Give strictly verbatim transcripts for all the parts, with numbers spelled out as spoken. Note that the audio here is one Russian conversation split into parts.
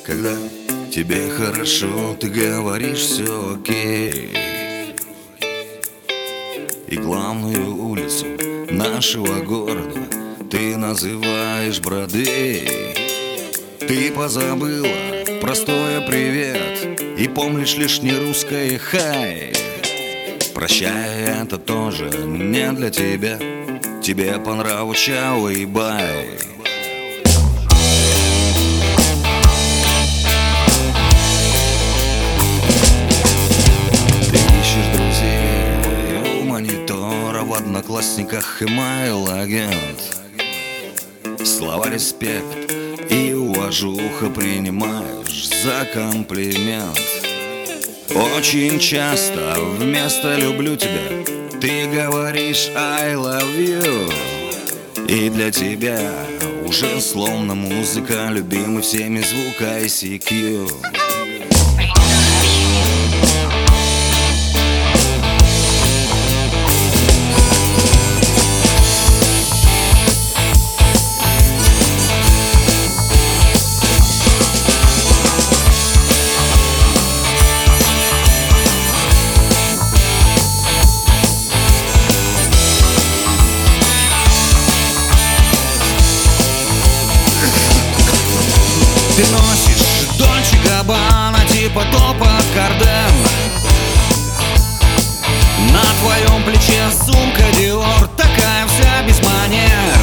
Когда тебе хорошо, ты говоришь все окей. И главную улицу нашего города ты называешь Бродвей. Ты позабыла простое привет и помнишь лишь не русское хай. Прощай, это тоже не для тебя. Тебе по нраву чао и бай. Ты ищешь друзей у монитора, в Одноклассниках имейл-агент. Слова респект и уважуха принимаешь за комплимент. Очень часто вместо «люблю тебя» ты говоришь «I love you». И для тебя уже словно музыка, любимый всеми звук ай си кью. Ты носишь Дольче Габбана типа топа Карден. На твоем плече сумка Диор, такая вся без манер.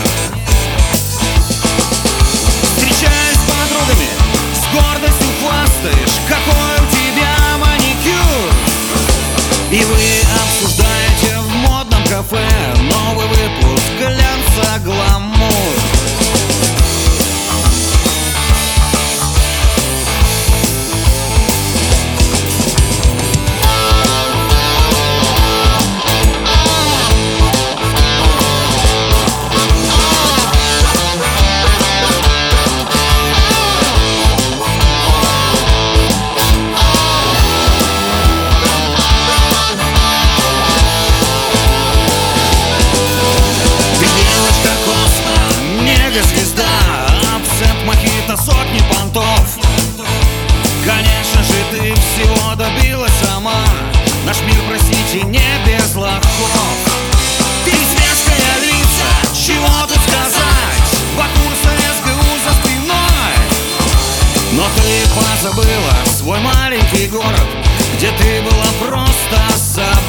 Встречаясь с подругами, с гордостью хвастаешь, какой у тебя маникюр. И вы обсуждаете в модном кафе новый выпуск глянца «Гламур». Звезда, абсент, мохито, сотни понтов. Конечно же, ты всего добилась сама. Наш мир, простите, не без лохов. Ты светская львица, чего тут сказать? Бакурса эс гэ у за спиной. Но ты позабыла свой маленький город, где ты была просто собой.